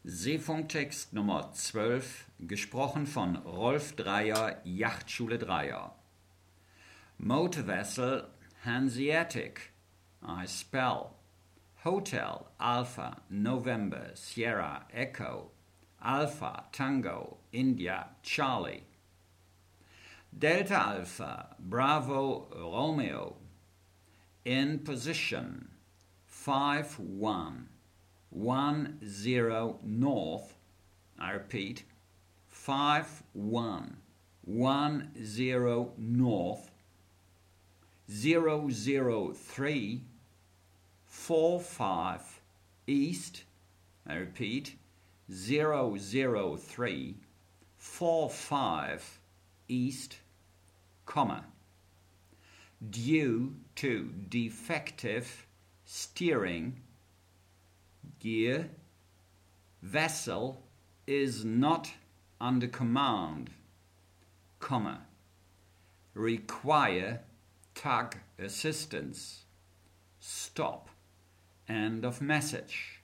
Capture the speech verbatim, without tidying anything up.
Seefunktext Nummer zwölf, gesprochen von Rolf Dreyer, Yachtschule Dreyer. Motor vessel Hanseatic, I spell. Hotel Alpha November Sierra Echo Alpha Tango India Charlie. Delta Alpha Bravo Romeo. In position five one. One zero north, I repeat, five one one zero north, zero zero three four five east, I repeat, zero zero three four five east, comma, due to defective steering gear, vessel is not under command, comma, require tug assistance, stop, end of message.